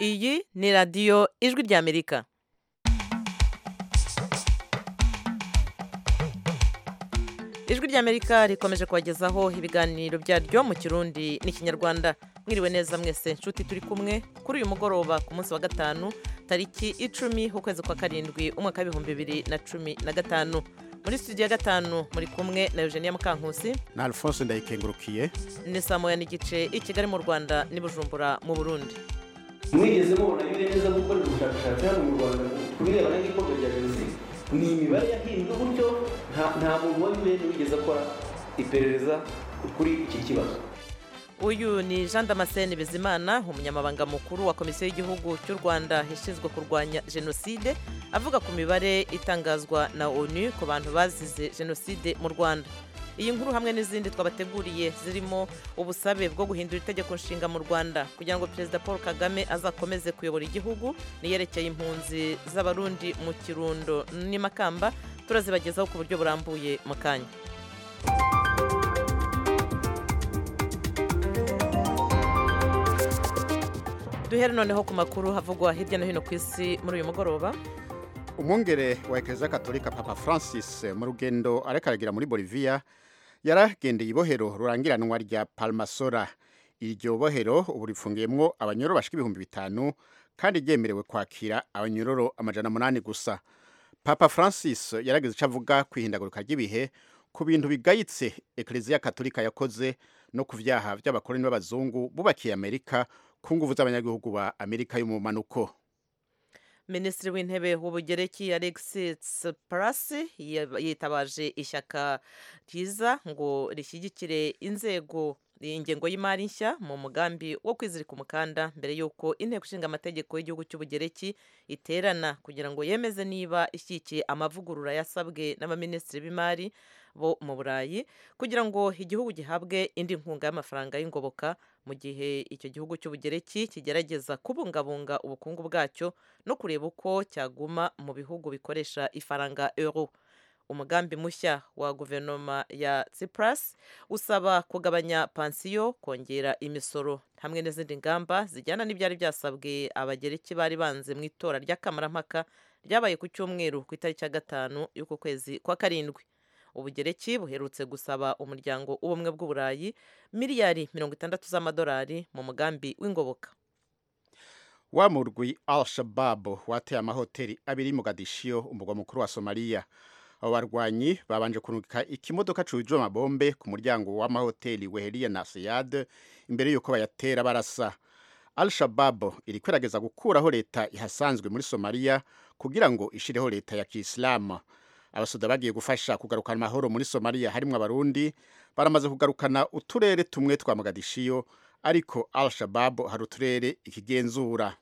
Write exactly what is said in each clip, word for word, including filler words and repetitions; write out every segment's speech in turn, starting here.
Iyi ni radiyo ijwi ry'Amerika. Ijwi ry'Amerika rikomeje kubagezaho ibiganiro byaryo mu Kirundi n'Ikinyarwanda. Mwiriwe neza mwese nshuti turi kumwe kuri uyu mugoroba ku munsi wa gatanu tariki icumi ukwezi kwa karindwi umwaka w'ibihumbi bibiri na cumi na gatanu. Muri studio ya gatanu muri kumwe na Eugenia Mukankusi na Alphonse Ndayikengurukiye. Ni saa moya n'igice i Kigali mu Rwanda n'i Bujumbura mu Burundi. Mwigeze mubona neza gukorera ubushakashatsi hano mu Rwanda kubirebana n'igikorwa cya jenoside. Ni imibare yahinduwe gutyo, nta muntu wabibere wigeze akora iperereza kuri iki kibazo. Uyu ni Jean Damascene Bizimana, umunyamabanga mukuru wa Komisiyo y'Igihugu cy'u Rwanda ishinzwe kurwanya jenoside, avuga ku mibare itangazwa na ONU ku bantu bazize jenoside mu Rwanda. Iyi nkuru hamwe n'izindi twabateguriye zirimo ubusabe bwo guhindura itegeko nshinga mu Rwanda kugira ngo Perezida Paul Kagame azakomeze kuyobora igihugu, niyerekeye impunzi z'abarundi mu Kirundo n'i Makamba, turazibagezaho ku buryo burambuye mu kanya. Duhere noneho ku makuru havugwa hirya no hino ku isi muri uyu mugoroba. Umwungere wa Eklezia Katolika Papa Francis mu rugendo arekaragira muri Bolivia yaragendeye ibohero rurangiranwa rya Palmasora. Iryo bohero ubu rifungiyemwo abanyororo bashika ibihumbi bitanu kandi ryemerewe kwakira abanyororo amajana munani gusa. Papa Francis yarageze ico avuga kwihindagurika ry'ibihe ku bintu bigayitse Eklezia Katolika yakoze no ku vyaha vy'abakoloni b'abazungu bubakiye Amerika ku nguvu z'abanyagihugu ba Amerika yo mu manuko. Minisitiri w'intebe w'Ubugereki Alexis Tsipras yitabaje ishyaka ryiza ngo rishyigikire inzego ingengo y'imari nshya mu mugambi wo kwizirika umukanda mbere y'uko inteko ishinga amategeko y'igihugu cy'Ubugereki iterana kugira ngo yemeze niba ishyigikiye amavugurura yasabwe n'abaminisitiri b'imari bo mu Burayi kugira ngo igihugu gihabwe indi nkunga y'amafaranga y'ingoboka mu gihe icyo gihugu cy'Ubugereki kigerageza kubungabunga ubukungu bwacyo no kureba uko cyaguma mu bihugu bikoresha ifaranga euro. Umugambi mushya wa guverinoma ya Tsipras usaba kugabanya pansiyo, kongera imisoro hamwe n'izindi ngamba zijyana n'ibyari byasabwe abagereki bari banze mu itora ry'akamarampaka ryabaye ku cyumweru ku itariki ya gatanu y'uku kwezi kwa karindwi. Ubugereki buherutse gusaba umuryango w'ubumwe bw'Uburayi miliyari mirongo itandatu z'amadolari mu mugambi w'ingoboka. Wa murwi Al-Shabaab wateye amahoteli abiri mu Mogadiscio, umugwa mukuru wa Somalia. Abo barwanyi babanje kunukika ikimodoka cujwe amabombe ku muryango w'amahoteli Wehelia na Siyad imbere yuko bayatera barasa. Al-Shabaab iri kwerageza gukuraho leta ihasanzwe muri Somalia kugira ngo ishireho leta ya Kiislamu. Abasoda bagiye gufasha kugarukana amahoro muri Somalia harimwo abarundi baramaze kugarukana uturere tumwe twa Mogadiscio, ariko Al-Shabaab hari uturere ikigenzura.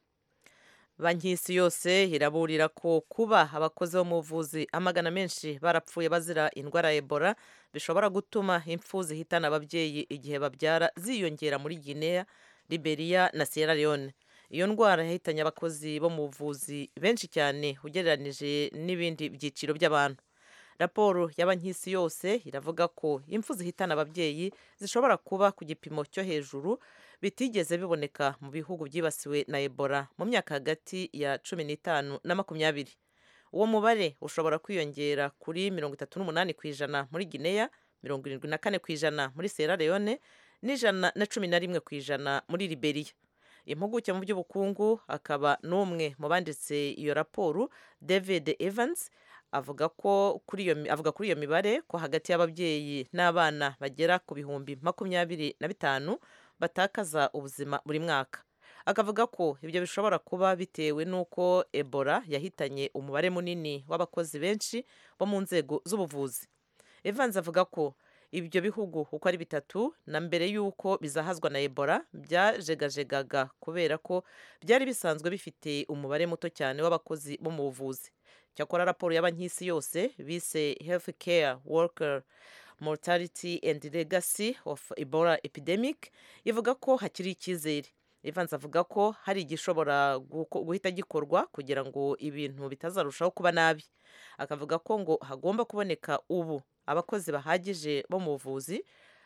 Banki y'Isi yose iraburira ko kuba abakozi bo mu buvuzi amagana menshi barapfuye bazira indwara ya Ebola bishobora gutuma impfu zihitana ababyeyi igihe babyara ziyongera muri Guinea, Liberia na Sierra Leone. Iyo ndwara yahitanye abakozi bo mu buvuzi benshi cyane ugereranije n'ibindi byiciro by'abantu. Raporo ya Banki y'Isi yose iravuga ko impfu zihitana ababyeyi zishobora kuba ku gipimo cyo hejuru bitigeze biboneka mu bihugu byibasiwe na Ebola mu myaka hagati ya cumi n'itanu na makumyabiri. Uwo mubare ushobora kwiyongera kuri mirongo itatu n'umunani ku ijana muri Guinea, mirongo irindwi na kane ku ijana muri Sierra Leone n'ijana na cumi na rimwe ku ijana muri Liberia. Impuguke mu by'ubukungu akaba n'umwe mu banditse iyo raporo, David Evans, avuga ko kuri iyo avuga kuri iyo mibare ko hagati y'ababyeyi n'abana bagera ku bihumbi makumyabiri na bitanu batakaza ubuzima buri mwaka. Akavuga ko ibyo bishobora kuba bitewe n'uko Ebola yahitanye umubare munini w'abakozi benshi bo mu nzego z'ubuvuzi. Evans avuga ko ibyo bihugu uko ari bitatu na mbere y'uko bizahazwa na Ebola byajegajegaga kubera ko byari bisanzwe bifite umubare muto cyane w'abakozi bo mu buvuzi. Cyakora raporo ya Banki y'Isi yose bise Healthcare Worker Mortality and Legacy of Ebola Epidemic ivuga ko hakiri icyizere. Evans avuga ko hari igishobora guhita gikorwa kugira ngo ibintu bitazarushaho kuba nabi. Akavuga ko ngo hagomba kuboneka ubu abakozi bahagije bo mu buvuzi,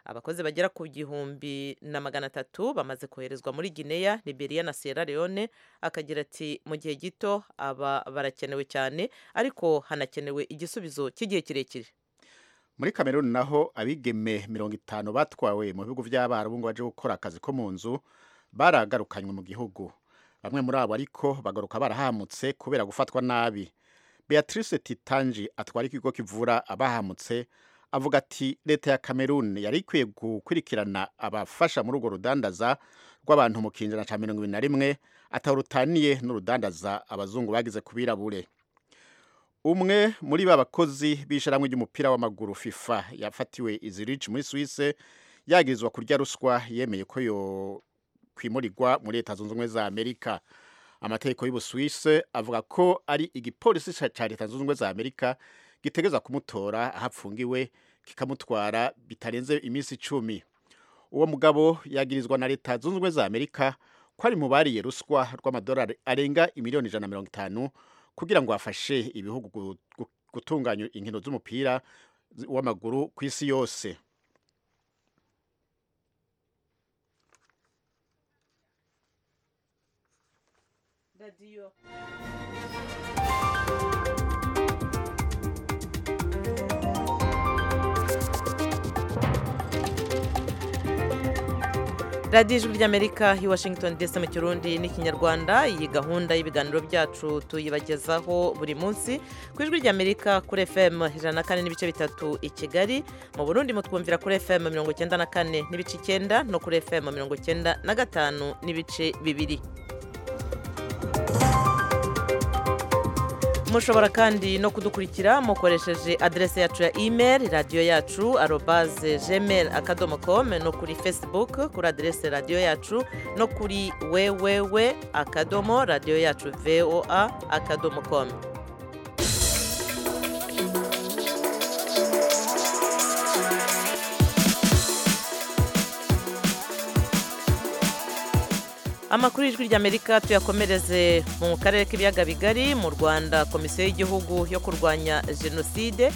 abakozi bagera ku gihumbi na magana atatu bamaze koherezwa muri Guinea, Liberia na Sierra Leone. Akagira ati mu gihe gito aba barakenewe cyane, ariko hanakenewe igisubizo cy'igihe kirekire. Muri Cameroon naho abigeme mirongo itanu batwawe mu bihugu by'abarabu ngo baje gukora akazi ko mu nzu baragarukanywe mu gihugu. Bamwe muri abo ariko bagaruka barahamutse kubera gufatwa nabi. Beatrice Titanji atwara ikigo kivura abahamutse avuga ati leta ya Cameroon yari ikwiye gukurikirana abafasha muri urwo rudandaza rw'abantu mu kinjana ca mirongo ibiri na rimwe atawurutaniye n'urudandaza abazungu bagize kubirabure. Umwe muri ba bakozi b'isharamwe ry'umupira w'amaguru FIFA yafatiwe i Zurich muri Suisse yagirizwa kurya ruswa, yemeye ko yo kwimurirwa muri Leta Zunze Ubumwe za Amerika. Amategeko y'Ubusuwise avuga ko ari igipolisi ca Leta Zunze Ubumwe za Amerika gitegeza kumutora ahapfungiwe kikamutwara bitarenze iminsi icumi. Uwo mugabo yagirizwa na Leta Zunze Ubumwe za Amerika ko ari mu bariye ruswa rw'amadolari arenga imiliyoni ijana na mirongo itanu kugira ngo afashe ibihugu gutunganya inkino z'umupira w'amaguru ku isi yose. Radio radiyo ijwi ry'Amerika i Washington D C mu Kirundi n'Ikinyarwanda. Iyi gahunda y'ibiganiro byacu tuyibagezaho buri munsi ku ijwi ry'Amerika kuri F M ijana na kane n'ibice bitatu i Kigali. Mu Burundi mutwumvira kuri F M mirongo icyenda na kane n'ibice icyenda no kuri F M mirongo icyenda na gatanu n'ibice bibiri. Mushobora kandi no kudukurikira mukoresheje adresse yacu ya email radio yacu arobase gmail akadomo com, no kuri Facebook kuri adresse radio yacu, no kuri www akadomo radio yacu voa akadomo com. Amakuru y'ijwi ry'Amerika tuyakomereze mu karere k'ibiyaga bigari. Mu Rwanda, Komisiyo y'Igihugu yo kurwanya Jenoside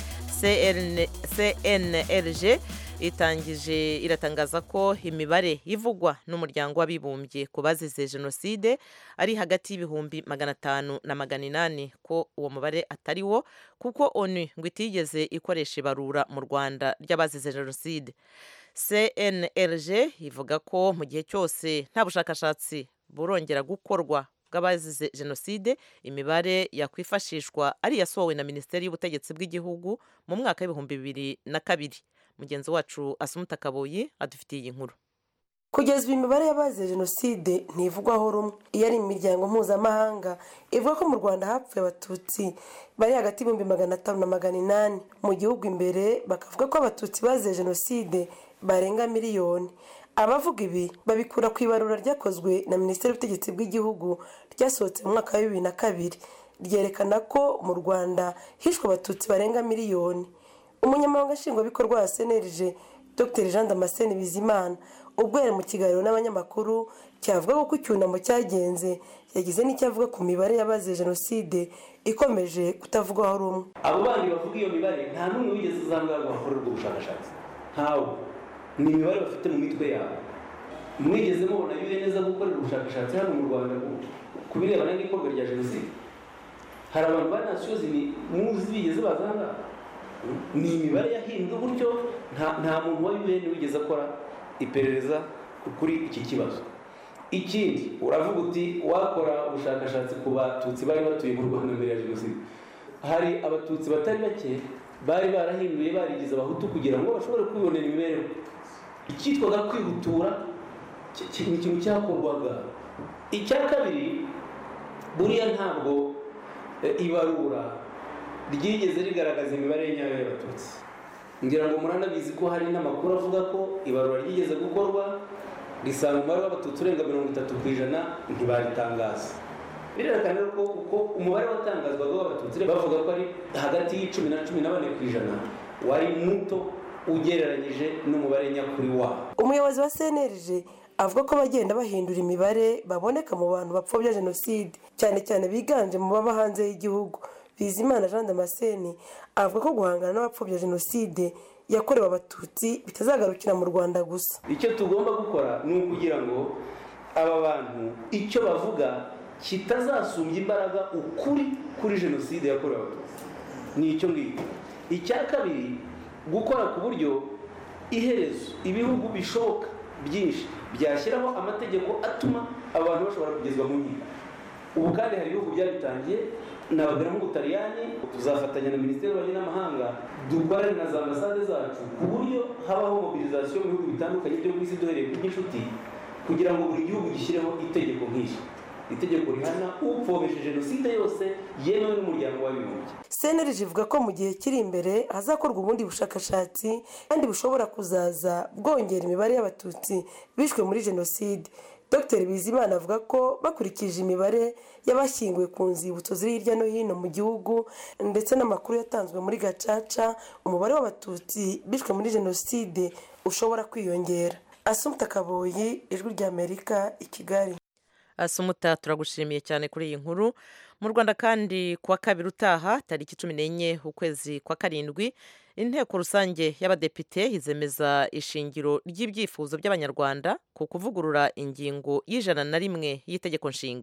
C N L G itangije iratangaza ko imibare ivugwa n'umuryango w'abibumbye ku bazize Jenoside ari hagati y'ibihumbi magana atanu na magana inani, ko uwo mubare atari wo kuko ONU ngo itigeze ikoresha ibarura mu Rwanda ry'abazize Jenoside. C N L G ivuga ko mu gihe cyose nta bushakashatsi burongera gukorwa bw'abazize Jenoside, imibare yakwifashishwa ari yasohowe na Minisiteri y'Ubutegetsi bw'Igihugu mu mwaka w'ibihumbi bibiri na kabiri. Mugenzi wacu Asumuta Kaboyi adufitiye iyi nkuru. Kugeza ubu imibare y'abazize Jenoside ntivugwaho rumwe. Iyo ari imiryango mpuzamahanga ivuga ko mu Rwanda hapfuye Abatutsi bari hagati y'ibihumbi magana atanu na magana inani. Mu gihugu imbere bakavuga ko Abatutsi bazize Jenoside barenga miliyoni. Abavuga ibi babikura ku ibarura ryakozwe na Minisiteri y'Ubutegetsi bw'Igihugu ryasohotse mu mwaka wa bibiri na kabiri, ryerekana ko mu Rwanda hishwe Abatutsi barenga miliyoni. Umunyamabanga nshingwabikorwa wa C N L G Dr Jean Damascene Bizimana ubwo yari mu kiganiro n'abanyamakuru cyavuga ko icyunamo cyagenze, yagize n'icyo avuga ku mibare y'abazize Jenoside ikomeje kutavugwaho rumwe. Abo bandi bavuga iyo mibare nta n'umwe wigeze uzangaga bakorerwa ubushakashatsi, ntawe. Ni imibare bafite mu mitwe yabo. Mwigeze mubona bibe neza gukorera ubushakashatsi hano mu Rwanda ku birebana n'ikorwa rya Jenoside? Hari abantu banashoze ni muzi bigeze bazanga. Ni imibare yahinduwe gutyo, nta nta muntu wabibene wigeze akora iperereza kuri iki kibazo. Ikindi uravuga uti wakora ubushakashatsi ku Batutsi bari batuye mu Rwanda mbere ya Jenoside. Hari Abatutsi batari bake bari barahinduye barigize Abahutu kugira ngo bashobore kwibonera imibereho. Icyitwaga kwihutura ni ikintu cyakorwaga. Icya kabiri, buriya ntabwo ibarura ryigeze rigaragaza imibare nyayo y'Abatutsi. Ngira ngo muranabizi ko hari n'amakuru avuga ko ibarura ryigeze gukorwa risanga umubare w'Abatutsi urenga mirongo itatu ku ijana ntibaritangaza. Birerekana ko uko umubare watangazwaga w'Abatutsi bavuga ko ari hagati y'icumi na cumi na bane ku ijana wari muto ugereranyije n'umubare nyakuri wa. Umuyobozi wa C N L G avuga ko bagenda bahindura imibare baboneka mu bantu bapfobya Jenoside, cyane cyane biganje mu baba hanze y'igihugu. Bizimana Jean Damascene avuga ko guhangana n'abapfobya jenoside yakorewe abatutsi bitazagarukira mu Rwanda gusa. Icyo tugomba gukora ni ukugira ngo aba bantu icyo bavuga kitazasumbya imbaraga ukuri kuri jenoside yakorewe abatutsi. Ni icyo ngicyo. Icya kabiri, gukora ku buryo iherezo ibihugu bishoboka byinshi byashyiraho amategeko atuma abantu bashobora kugezwa mu nkiko. Ubu kandi hari ibihugu byabitangiye, nabagera mu Butaliyani, tuzafatanya na Minisiteri y'Ububanyi n'Amahanga dukorane na za ambasade zacu ku buryo habaho mobilization mu bihugu bitandukanye byo ku isi duhereye ku by'inshuti kugira ngo buri gihugu gishyireho itegeko nk'iri. Itegeko rihana upfobeshe jenoside yose yemewe n'umuryango w'abibumbye. C N R G ivuga ko mu gihe kiri imbere hazakorwa ubundi bushakashatsi kandi bushobora kuzaza bwongera imibare y'abatutsi bishwe muri jenoside. Dr Bizimana avuga ko bakurikije imibare y'abashyinguwe ku nzibutso ziri hirya no hino mu gihugu ndetse n'amakuru yatanzwe muri Gacaca, umubare w'abatutsi bishwe muri jenoside ushobora kwiyongera. Assumpta Kaboyi, Ijwi ry'Amerika, i Kigali. Asumuta, turagushimiye cyane kuri iyi nkuru. Mu Rwanda kandi kuwa kabiri utaha tariki cumi n'enye ukwezi kwa karindwi inteko rusange y'abadepite izemeza ishingiro ry'ibyifuzo by'abanyarwanda ku kuvugurura ingingo y'ijana na rimwe y'itegeko nshinga.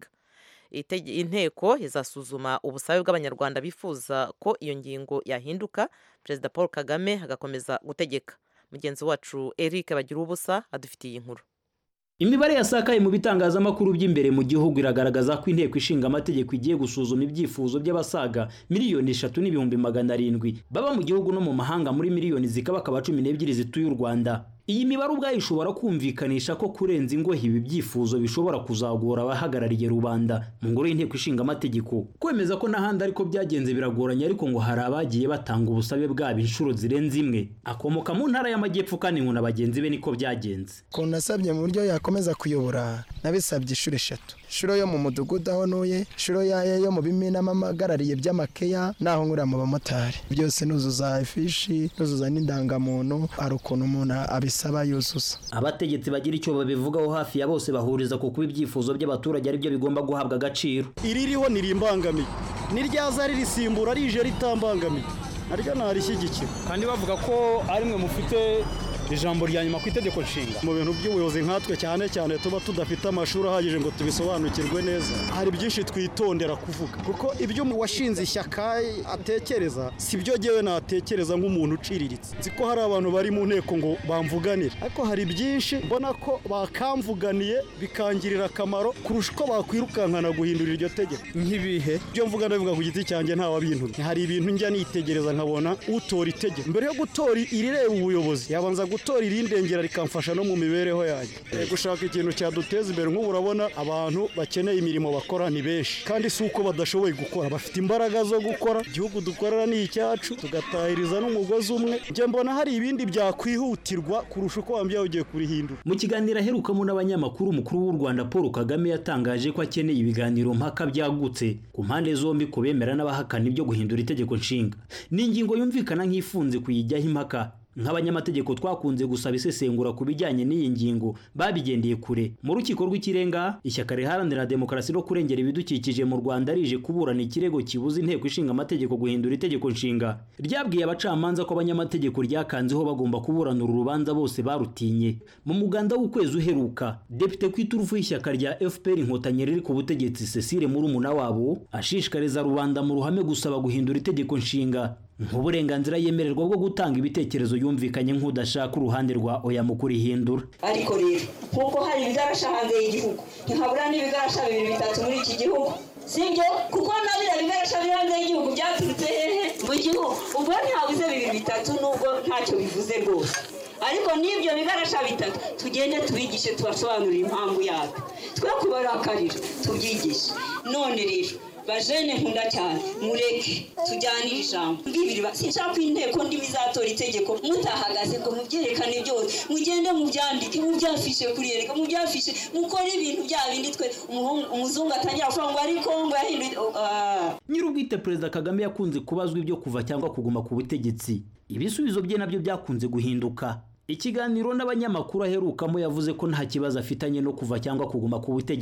Inteko izasuzuma ubusabe bw'abanyarwanda bifuza ko iyo ngingo yahinduka, Perezida Paul Kagame agakomeza gutegeka. Mugenzi wacu Eric Bagirubusa adufitiye inkuru. Imibare yasakaye mu bitangazamakuru by'imbere mu gihugu iragaragaza ko inteko ishinga amategeko igiye gusuzuma ibyifuzo by'abasaga miliyoni eshatu n'ibihumbi magana arindwi baba mu gihugu no mu mahanga muri miliyoni zikaba akaba cumi n'ebyiri zituye u Rwanda. Iyi mibare ubwayo ishobora kumvikanisha ko kurenza ingohe ibi byifuzo bishobora kuzagora abahagarariye rubanda mu ngoro y'inteko ishinga amategeko. Kwemeza ko n'ahandi ariko byagenze biragoranye, ariko ngo hari abagiye batanga ubusabe bwabo inshuro zirenze imwe. Akomoka mu ntara y'Amajyepfo kandi ngo nabagenzi be niko byagenze. Ko nasabye mu buryo yakomeza kuyobora nabisabye inshuro eshatu. Inshuro yo mu mudugudu aho nuye, inshuro yaye yo mu bimina amagarariye by'amakeya naho nkura mu bamotari. Byose nuzuza ifishi, nuzuza n'indangamuntu, ari ukuntu umuntu abisaba yuzuza. Abategetsi bagira icyo babivugaho hafi ya bose bahuriza ku kuba ibyifuzo by'abaturage ari byo bigomba guhabwa agaciro. Iririho nirimbangamiye, niryaza ririsimbura rije ritambangamiye, naryo narishyigikira. Kandi bavuga ko ari mwe mufite ijambo rya nyuma ku itegeko nshinga mu bintu by'ubuyobozi nkatwe, cyane cyane tuba tudafite amashuri ahagije ngo tubisobanukirwe neza. Hari byinshi twitondera kuvuga kuko ibyo washinze ishyaka atekereza si byo jyewe natekereza nk'umuntu uciriritse. Nzi ko hari abantu bari mu nteko ngo bamvuganire, ariko hari byinshi mbona ko bakamvuganiye bikangirira akamaro kurusha uko bakwirukankana guhindura iryo tegeko. Nk'ibihe byo mvuga ndavuga ku giti cyanjye nta wabintumye. Hari ibintu njya nitegereza nkabona utora itegeko mbere yo gutora irireba ubuyobozi yabanza gutora irindengera rikamfasha no mu mibereho yanjye. Gushaka ikintu cyaduteza imbere, nk'ubu urabona abantu bakeneye imirimo bakora ni benshi, kandi si uko badashoboye gukora, bafite imbaraga zo gukora. Igihugu dukorera ni icyacu, tugatahiriza n'umugozi umwe. Njye mbona hari ibindi byakwihutirwa kurusha uko wambye ugiye kurihindura. Mu kiganiro aherukamo n'abanyamakuru, umukuru w'u Rwanda Paul Kagame yatangaje ko akeneye ibiganiro mpaka byagutse ku mpande zombi, ku bemera n'abahakana ibyo guhindura itegeko nshinga. Ni ingingo yumvikana nk'ifunze kuyijyaho impaka. Nk'abanyamategeko twakunze gusaba isesengura ku bijyanye n'iyi ngingo babigendeye kure. Mu rukiko rw'ikirenga, ishyaka riharanira demokarasi no kurengera ibidukikije mu Rwanda rije kuburana ikirego kibuza inteko ishinga amategeko guhindura itegeko nshinga. Ryabwiye abacamanza ko abanyamategeko ryakanzeho bagomba kuburana uru rubanza bose barutinye. Mu muganda w'ukwezi uheruka, Depite kw'iturufu y'ishyaka rya F P R Inkotanyi riri ku butegetsi Cecile Murumuna wabo ashishikariza rubanda mu ruhame gusaba guhindura itegeko nshinga nk'uburenganzira yemererwa bwo gutanga ibitekerezo yumvikanye nk'udashaka uruhande rwa oya mu kurihindura. Ariko rero nkuko hari ibigarasha hanze y'igihugu, ntihabura n'ibigarasha bibiri bitatu muri iki gihugu, sibyo? Kuko nabira bigarasha biri hanze y'igihugu byaturutse hehe mu gihugu, ubwo ntihabuze bibiri bitatu nubwo ntacyo bivuze rwose. Ariko n'ibyo bigarasha bitatu tugende tubigishe, tubasobanurire impamvu yabyo, twe kubarakarira tubyigishe. None rero bajene nkunda cyane, mureke tujyanire ijambo. Mbibiri sinshaka ko inteko ndimi zatora itegeko mutahagaze ngo mubyerekane byose, mugende mubyandike, mubyafishe kuri yereka, mubyafishe, mukore ibintu bya bindi twe umuzungu atangira kuvuga ngo ari Kongo yahinduye. Nyirubwite Perezida Kagame yakunze kubazwa ibyo kuva cyangwa kuguma ku butegetsi. Ibisubizo bye nabyo byakunze guhinduka. Ikiganiro n'abanyamakuru aherukamo yavuze ko nta kibazo afitanye no kuva cyangwa kuguma ku butegetsi.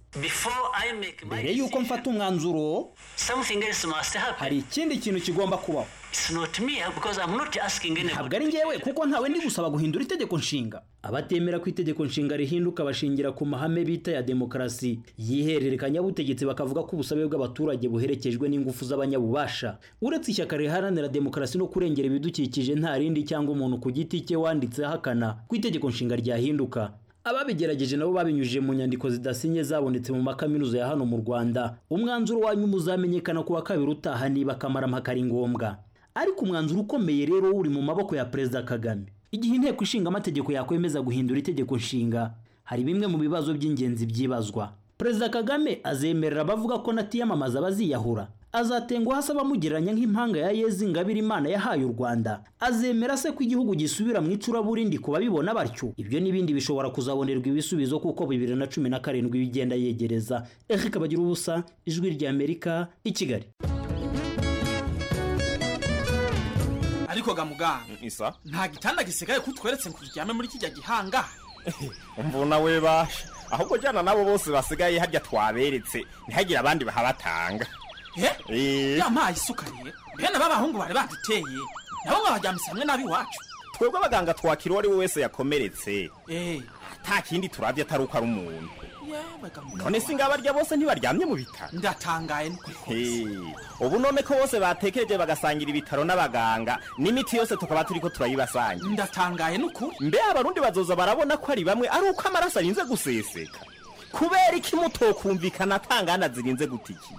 mbere yuko mfata umwanzuro hari ikindi kintu kigomba kubaho. Ntabwo ari njyewe kuko ntawe ndi gusaba guhindura itegeko nshinga. Abatemera ko itegeko nshinga rihinduka bashingira ku mahame bita ya demokarasi yihererekanya butegetsi, bakavuga ko ubusabe bw'abaturage buherekejwe n'ingufu z'abanyabubasha. Uretse ishyaka riharanira demokarasi no kurengera ibidukikije nta rindi cyangwa umuntu ku giti cye wanditse ahakana ko itegeko nshinga ryahinduka. Ababigerageje nabo babinyujije mu nyandiko zidasinye zabonetse mu makaminuza ya hano mu Rwanda. Umwanzuro wanyu muzamenyekana kuwa kabiri utaha niba kamarampaka ari ngombwa. Ariko umwanzuro ukomeye rero uri mu maboko ya Perezida Kagame. Igihe inteko ishinga amategeko yakwemeza guhindura itegeko nshinga, hari bimwe mu bibazo by'ingenzi byibazwa. Perezida Kagame azemerera abavuga ko natiyamamaza baziyahura. Azatengwa hasaba mugereranya nk'impanga ya Yezi Ngabire Imana yahaye u Rwanda. Azemera se ko igihugu gisubira mu icuraburindi kuba bibona batyo. Ibyo nibindi bishobora kuzabonerwa ibisubizo kuko bibiri na cumi na karindwi bigenda yegereza. Eric Bagira ubusa, Ijwi rya Amerika, i Kigali. Ariko gamuganga isa nta gitanda gisigaye kutweretse kuryame muri kijya gihanga. Umvuna we basha ahubwo jana nabo bose basigaye harya twaberetse ntihagira abandi bahabatanga. Eh yamaye isukariye bene babahungu bari baduteye nabo ngabajyamisa hamwe nabi wacu. Twebwe abaganga twakira wari wese yakomeretse eh nta kindi turavye ataruka ari umuntu. None singa barya bose ntibaryamye mu bitaro. Ndatangaye eh ubu none ko bose batekereje bagasangira ibitaro n'abaganga n'imiti yose tukaba turiko turayibasanga. Ndatangaye nuko mbe abarundi bazoza barabona ko ari bamwe ari uko amaraso arinze guseseka. Kubera iki mutokumvikana tangana zirinze gutiki.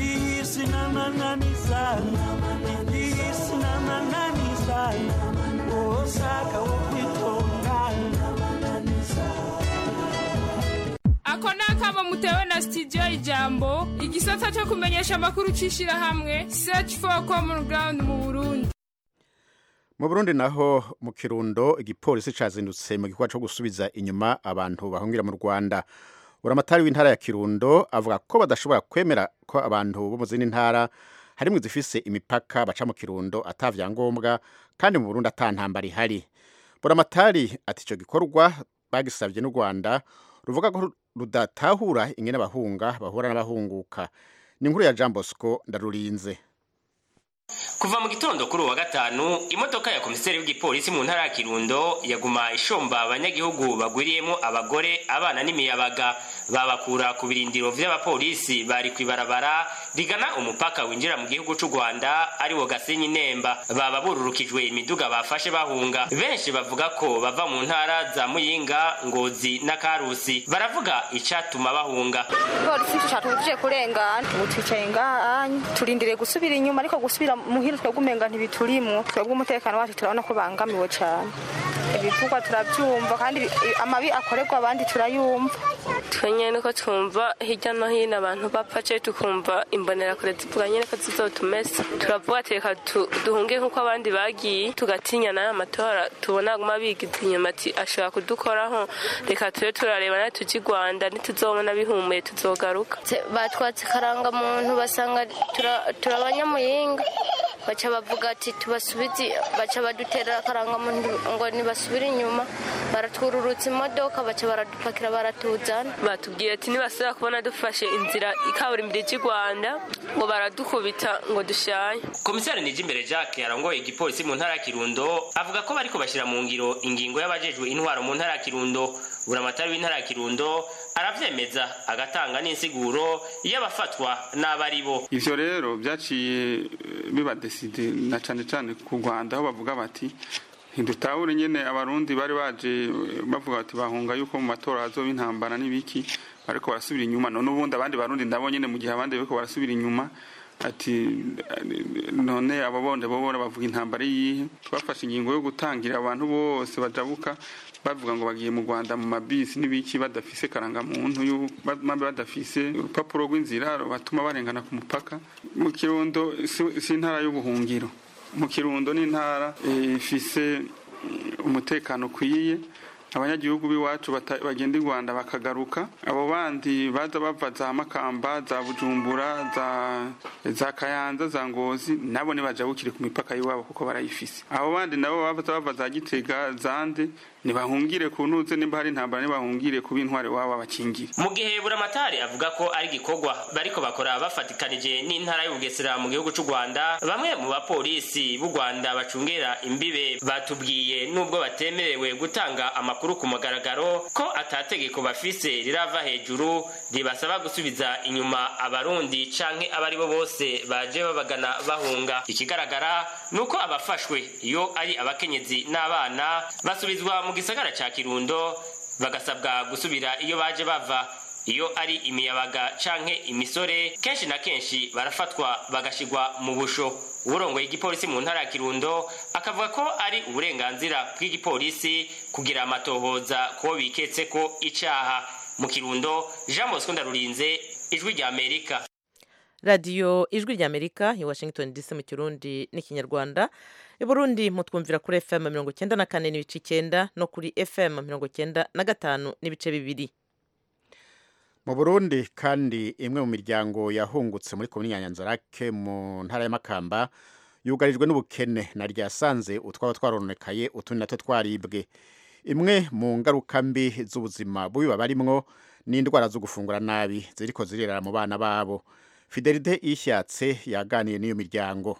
Ako nakaba mutewe na studio Ijambo, igisata cyo kumenyesha makuru cishira hamwe Search for Common Ground mu Burundi. Mu Burundi naho mu Kirundo igipolisi cazindutse mu gikorwa cyo gusubiza inyuma abantu bahungira mu Rwanda. Uramatari w'intara ya Kirundo avuga ko badashobora kwemera ko abantu bo mu zindi ntara harimo zifise imipaka baca mu Kirundo atavya ngombwa kandi mu Burundi atantambara ihari. Uramatari ati ico gikorwa bagisavye n'u Rwanda ruvuga ko rudatahura ingene abahunga bahura n'abahunguka. Ni inkuru ya Jean Bosco Ndarurinze. Kuva mu gitondo kuri wa gatanu imodoka ya komiseri w'igipolisi mu ntara ya Kirundo yaguma ishomba abanyagihugu bagwiriyemo abagore abana n'imiyabaga babakura ku birindiro vy'abapolisi bari kwibarabara rigana umupaka winjira mu gihugu cy'u Rwanda ari wo Gasenyi Nemba. Baba bururukijwe imiduga bafashe bahunga. Benshi bavuga ko bava mu ntara za Muyinga, Ngozi na Karusi. Baravuga icatuma bahunga. Polisi cyatuje kurengana uticaye ngahanyu turindire gusubira inyuma ariko gusubira muhira twagumenga ntibiturimwo twebwe umutekano wacu turabona ko bangamiwe cyane. Ibivugwa turabyumva kandi amabi akorerwa abandi turayumva. Twenye nuko twumva hirya no hino abantu bapface tukumva imbonera kure zivuga nyene ko zizotumesa. Turavuga teka duhunge nkuko abandi bagiye tugatinya na amatora tubona guma bigize inyuma ati ashaka kudukoraho reka tube turareba na tuji Rwanda nituzobona bihumuye tuzogaruka. Batwatse karanga muntu basanga turabanyamuyinga baca bavuga ati tubasubize baca badutera karanga muntu ngo nibasubira inyuma baratwururutse imodoka baca baradupakira baratuzana batubwiye ati nibasubira kubona dufashe inzira ikaburimbi y'u Rwanda ngo baradukubita ngo dushaye. Komisari Nijimbere Jacques arongoye igipolisi mu ntara ya Kirundo avuga ko bariko bashira mu ngiro ingingo y'abajejwe intwaro mu ntara ya Kirundo. Uramatari w'intara ya Kirundo aravyemeza agatanga n'insiguro y'abafatwa n'abaribo. Ivyo rero byaciye biba decide na cane cane ku Rwanda aho bavuga bati ntidutahure nyene abarundi bari baje bavuga bati bahunga yuko mu matora azoba intambara n'ibiki ariko barasubira inyuma. None ubundi abandi barundi ndabo nyene mu gihe abandi bariko barasubira inyuma ati none ababonde bobora bavuga intambara yihe. Twafashe ingingo yo gutangira abantu bose bajabuka bavuga ngo bagiye mu Rwanda mu mabisi n'ibiki badafise karanga muntu yu badafise urupapuro rw'inzira batuma barengana ku mupaka. Mu Kirundo si intara y'ubuhungiro. Mu Kirundo ni intara ifise umutekano kwiye abanyagihugu b'iwacu bagenda i Rwanda bakagaruka, abo bandi baza bava za Makamba, za Bujumbura, za za Kayanza, za Ngozi, nabo nibaja bukiri ku mipaka y'iwabo kuko barayifise. Abo bandi nabo baza bava za Gitega, Zande, nibahungire ku ntuze nimba hari intambara nibahungire ku bintware wabo abakingire. Mu gihe Buramatari avuga ko ari gikorwa bariko bakora bafatikanije n'intara y'Ubugesera mu gihugu cy'u Rwanda, bamwe mu bapolisi b'u Rwanda bacungera imbibe batubwiye nubwo batemerewe gutanga amakuru ku mugaragaro ko atategeko bafise rirava hejuru ribasaba gusubiza inyuma abarundi canke abari bo bose baje babagana bahunga. Ikigaragara nuko abafashwe iyo ari abakenyezi n'abana basubizwa mu gisagara ca Kirundo bagasabwa gusubira iyo baje bava. Iyo ari imiyabaga canke imisore kenshi na kenshi barafatwa bagashigwa mu busho. Urongoye igipolisi mu ntara ya Kirundo akavuga ko ari uburenganzira bw'igipolisi kugira amatohoza ko biketse ko icaha. Mu Kirundo, Jean Bosco Ndarurinze, Ijwi rya Amerika. Radio Ijwi rya Amerika i Washington D C mu Kirundi n'ikinyarwanda. I Burundi mutwumvira kuri F M mirongo icyenda na kane n'ibice icyenda no kuri F M mirongo icyenda na gatanu n'ibice bibiri. Mu Burundi kandi imwe mu miryango yahungutse muri komine Nyanzarake mu ntara ya Makamba yugarijwe n'ubukene na ryasanze utwabo twaronekaye utundi nato twaribwe. Imwe mu ngaruka mbi z'ubuzima bubi babarimwo n'indwara zo gufungura nabi ziriko zirera mu bana babo. Fidelite Ishyatse yaganiye n'iyo miryango.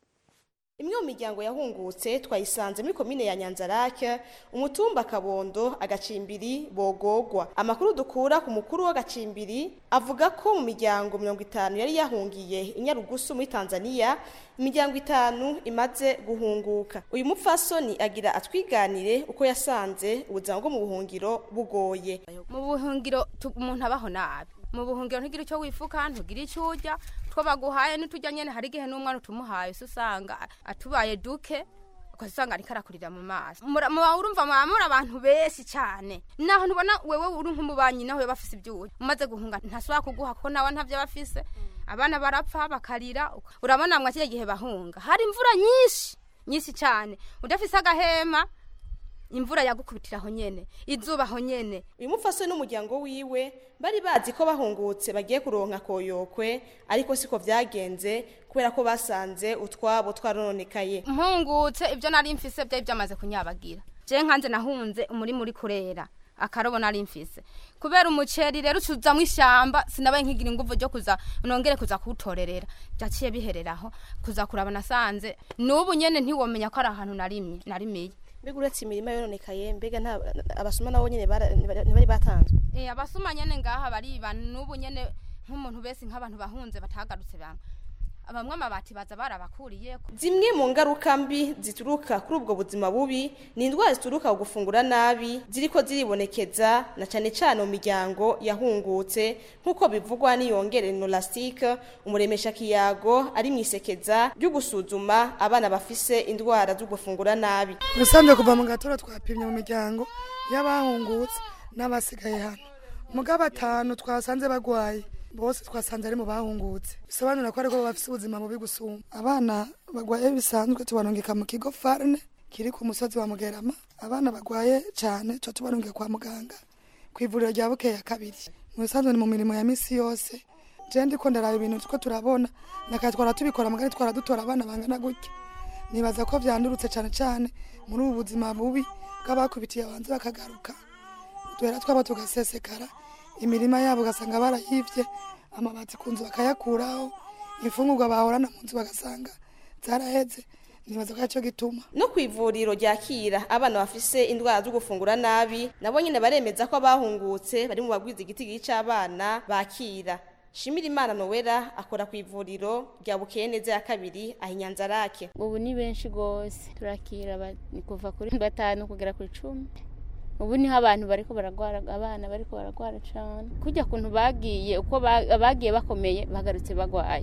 Imwe mu miryango yahungutse twayisanze muri komine ya Nyanzarake, umutumba Kabondo, Agacimbiri, Bogogwa. Amakuru dukura ku mukuru w'Agacimbiri avuga ko mu miryango mirongo itanu yari yahungiye Inyarugusu muri Tanzania, imiryango itanu imaze guhunguka. Uyu mupfasoni agira atwiganire uko yasanze ubuzima bwo mu buhungiro bugoye. Mu buhungiro umuntu abaho nabi. Mu buhungiro ntugira icyo wifuka, ntugira icyo urya, two baguhaye n'utujya nyene hari gihe n'umwana utumuhaye usanga atubaye duke ukasanga ari karakurira mu maso. Mu urumva muri abantu besi cyane. Naho ntubona wewe uri nk'umubanyi naho yabafise ibyuya. Umaze guhunga ntasubira kuguha ko nawe ntavyo bafise. Abana barapfa bakarira. Urabona mwakije gihe bahunga. Hari imvura nyinshi, nyinshi cyane. Udafise agahema imvura yagukubitiraho nyene, izubaho nyene. Uyu mufaswe n'umuryango wiwe bari bazi ko bahungutse bagiye kuronka koyokwe, ariko siko vyagenze kubera ko basanze utwabo twarononekaye. Mpungutse ibyo nari mfise byo byamaze kunyabagira. Je nkanze nahunze umuri muri kurera akarobo nari mfise. Kubera umuceri rero ucuza mu ishamba sinabaye nkigira inguvu ryo kuza nongere kuza kutorerera. Byaciye bihereraho kuza kuraba nasanze n'ubu nyene ntiwomenya ko ari ahantu narimye narimiye. Mbega uretse imirima yononekaye mbega nta abasuma nabo nyene bari batanzwe. Eh abasuma nyene ngaha bari n'ubu nyene nk'umuntu bese nk'abantu bahunze batagarutse bamwe. Abamwe amabati baza barabakuriye. Zimwe mu ngaruka mbi zituruka kuri ubwo buzima bubi ni indwara zituruka ku gufungura nabi ziriko ziribonekeza na cyane cyane mu miryango yahungutse nk'uko bivugwa n'iyongere Nolastique umuremesha kiyago ari mwisekeza ryo gusuzuma abana bafise indwara zo gufungura nabi. Musanze kuva mu gatora twapimye mu miryango y'abahungutse n'abasigaye hano. Mugabo batanu twasanze bagwaye. Bose twasanze ari mu bahungutse. Bisobanura ko ariko bafise ubuzima bubi gusuma. Abana bagwaye bisanzwe tubarungika mu kigo Farne kiri ku musozi wa Mugerama. Abana bagwaye cyane cyo tubarungika kwa muganga kwivuriro rya Bukeye kabiri. Mu bisanzwe ni mu mirimo ya misi yose. Je ndiko ndaraba ibintu tuko turabona nakatwara tubikora mugari twara dutora abana bangana gutya. Nibaza ko vyandurutse cyane cyane muri ubu buzima bubi bw'abakubitiye abanze bakagaruka. Twera twaba tugasesekara. Imirima yabo gasanga barayivye, amabati kunzu bakayakuraho, ifungurwa bahorana mu nzu bagasanga zaraheze. Nibaza ko cyo gituma no kwivuriro ryakira abana bafise indwara zo gufungura nabi nabo nyine baremeza ko abahungutse bari mu bagwiza igiti gicabana bakira. Shimira Imana Noella akora kwivuriro rya Bukeye neza ya kabiri ahinyanzarake. Ubu ni benshi gose turakira kuva kuri batanu kugera kuri cumi. Ubu ni abantu bariko baragwara abana bariko baragwara cyane kujya kuntu bagiye uko bagiye bakomeye bagarutse bagwaye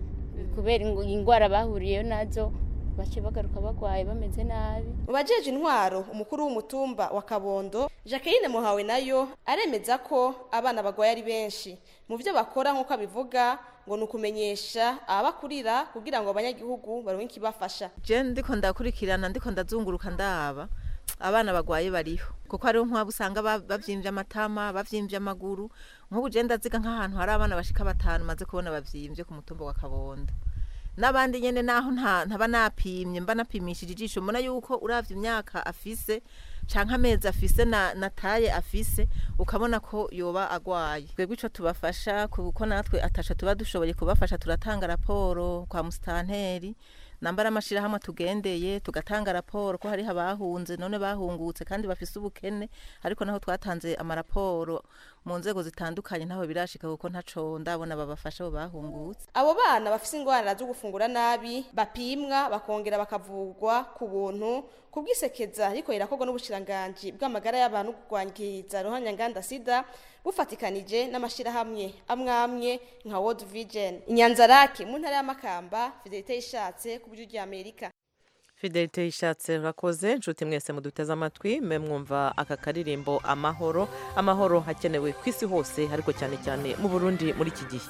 kubera ingwara bahuriye nazo bace bagaruka bagwaye bameze nabi. Ubajeje intwaro umukuru w'umutumba wa Kabondo Jacqueline Muhawe nayo aremeza ko abana bagwaye ari benshi mu byo bakora nkuko abivuga ngo nukumenyesha abakurira kugira ngo abanyagihugu baronke ibafasha. Je ndiko ndakurikirana ndiko ndazunguruka ndaba abana bagwaye bariho kuko hariho nk'abo usanga ba- bavyimbye amatama bavyimbye amaguru nk'ubu je ndaziga nk'ahantu hari abana bashika batanu maze kubona bavyimbye ku mutumba wa Kabondo n'abandi nyene naho nta ntaba napimye mba napimishije ijisho mbona yuko uravye imyaka afise canke amezi afise na nataye afise ukabona ko yoba agwaye twebwe ico tubafasha kuko natwe atasha tuba dushoboye kubafasha turatanga raporo kwa mustanteri nambara amashira hamwe tugendeye tugatanga raporo ko hari habahunze none bahungutse kandi bafise ubukene ariko naho twatanze amaraporo mu nzego zitandukanye ntaho birashika kuko ntaco ndabona babafasha bo bahungutse abo bana bafise ingwara zo gufungura nabi bapimwa bakongera bakavugwa ku buntu kubwisekeza ariko irakorwa n'ubushiranganje bw'amagara y'abantu kugwangiza ruhanyanganda sida bufatikanije n'amashirahamwe amwamwe nka World Vision Inyanzarake mu ntara y'Amakamba Fidelite yishatse ku buryo Amerika Fidelite yishatse urakoze nshuti mwese muduteze amatwi mwe mwumva aka karirimbo amahoro amahoro hakenewe ku isi hose ariko cyane cyane mu Burundi muri iki gihe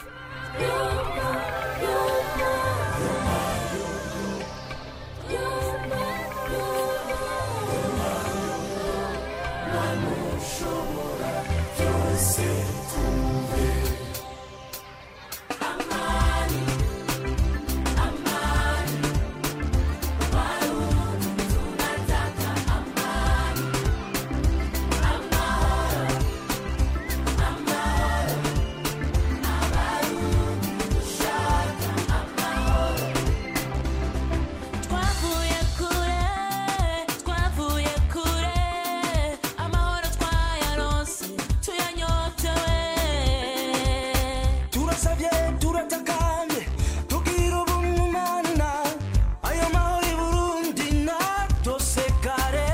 Twavuye kure, twavuye kure, amahoro twayaronse, tuyanyotewe. Turasabye, turatakanye, tugira ubumana, ayo mahoro i Burundi natosekare.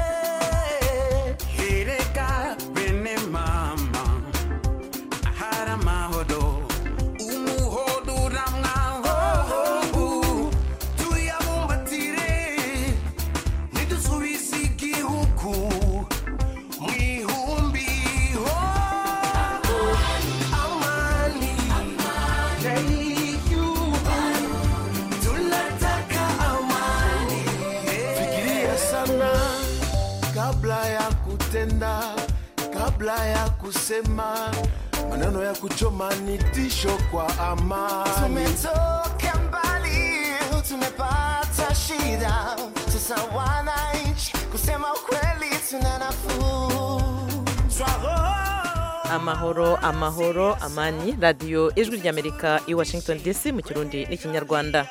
Erega bene mama, ahari amahoro, umuhodo uramwaho, tuyabumbatire, nidusubize igihugu mu ihumbi ho. Amani, tunataka amani. Fikiria sana kabla ya kutenda, kabla ya kusema maneno ya kuchoma ni tisho kwa amani. Tumetoka mbali, tumepata shida, sasa wananchi kusema ukweli tuna nafuu. amahoro amahoro amani radio ijwi ry'Amerika i Washington D C mu kirundi n'ikinyarwanda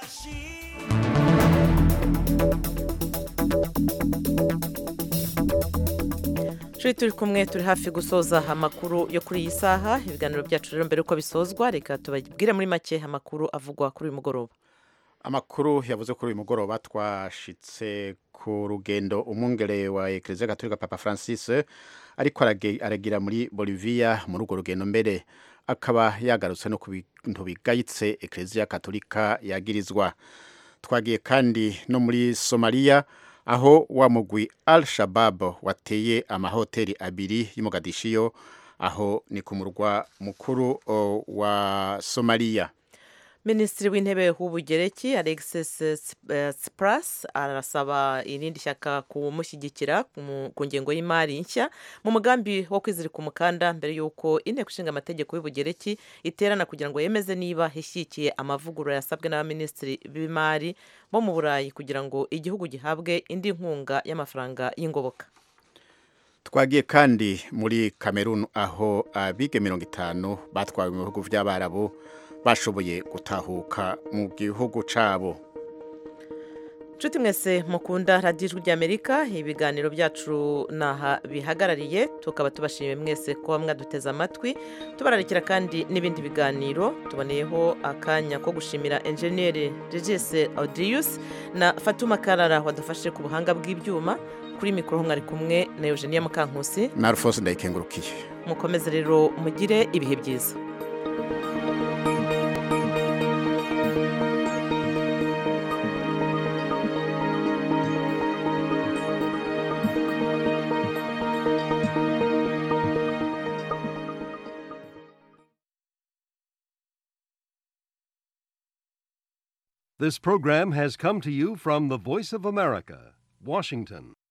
Shuri turi kumwe turi hafi gusoza amakuru yo kuri iyi saha ibiganiro byacu rero mbere uko bisozwa reka tubabwire muri make amakuru avugwa kuri uyu mugoroba Amakuru yavuze kuri uyu mugoroba twashitse ku rugendo umwungere wa Eklezia Gatolika Papa Francis ariko arage- aragira muri Bolivia muri urwo rugendo mbere akaba yagarutse no ku bintu bigayitse Eklezia Gatolika yagirizwa. Twagiye kandi no muri Somalia aho wa mugwi Al-Shabaab wateye amahoteli abiri y'i Mogadiscio aho ni ku murwa mukuru o, wa Somalia. Minisitiri w'intebe w'ubugereki Alexis eh, Tsipras arasaba irindi shyaka kumushyigikira mu- ku ngengo y'imari nshya mu mugambi wo kwizirika umukanda mbere y'uko inteko ishinga amategeko y'ubugereki iterana kugira ngo yemeze niba ishyigikiye amavugurura yasabwe n'abaminisitiri b'imari bo mu Burayi kugira ngo igihugu gihabwe indi nkunga y'amafaranga y'ingoboka. Twagiye kandi muri Cameroon aho abige mirongo itanu batwawe mu bihugu by'Abarabu bashoboye gutahuka mu gihugu cabo. Nshuti mwese mukunda radiyo ijwi ry'Amerika ibiganiro byacu naha bihagarariye tukaba tubashimiye mwese kuba mwaduteze amatwi tubararikira kandi n'ibindi biganiro tuboneyeho akanya ko gushimira enjeniyeri Regis Audius na Fatuma Karara wadufashije ku buhanga bw'ibyuma kuri mikoro mwari kumwe na Eugenia Mukankusi na Alphonse Ndayikengurukiye. mukomeze rero mugire ibihe byiza. This program has come to you from the Voice of America, Washington.